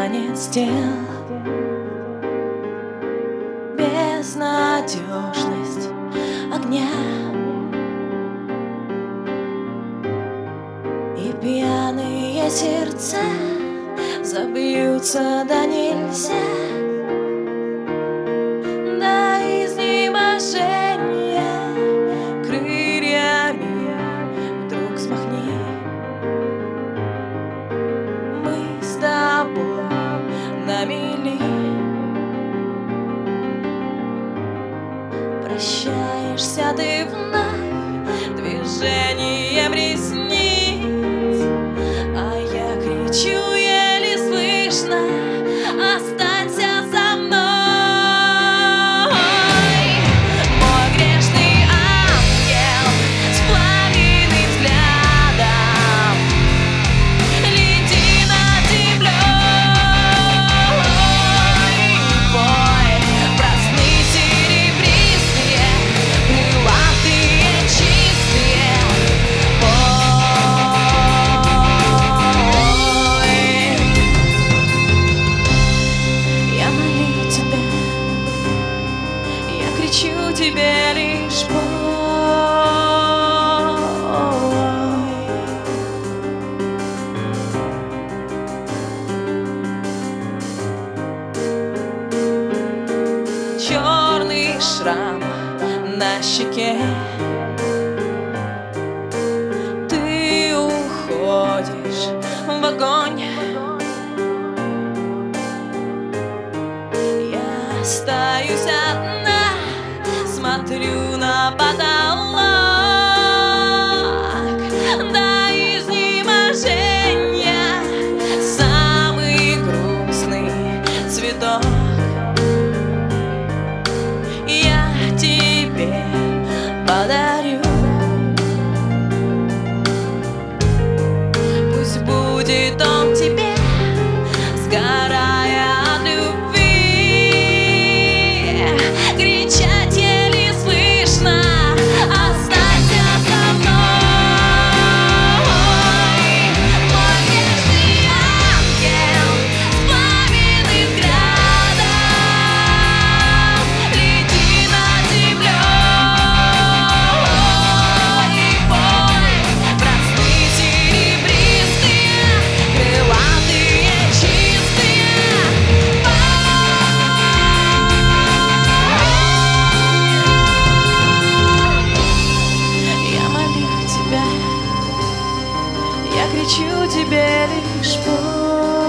танец тел, безнадежность огня и пьяные сердца забьются до нельзя, до изнеможения крыльями вдруг взмахни. Мы с тобой на мели, прощаешься ты вновь движением ресниц, а я кричу еле слышно: останься со мной. Мой грешный ангел с пламенным взглядом, лети над землей и пой. Проснись, серебристые, крылатые, чистые, пой. Я молю тебя, я кричу тебе лишь пой. Черный шрам на щеке, ты уходишь в огонь. Я остаюсь одна, смотрю на потолок, до изнеможения самый грустный цветок я тебе подарю. Пусть будет он тебе, сгорая от любви, кричать еле слышно: останься со мной. Мой нежный ангел с пламенным взглядом, лети над землей и пой. Проснись, серебристые, крылатые, чистые, я молю тебя, я кричу тебе лишь пой.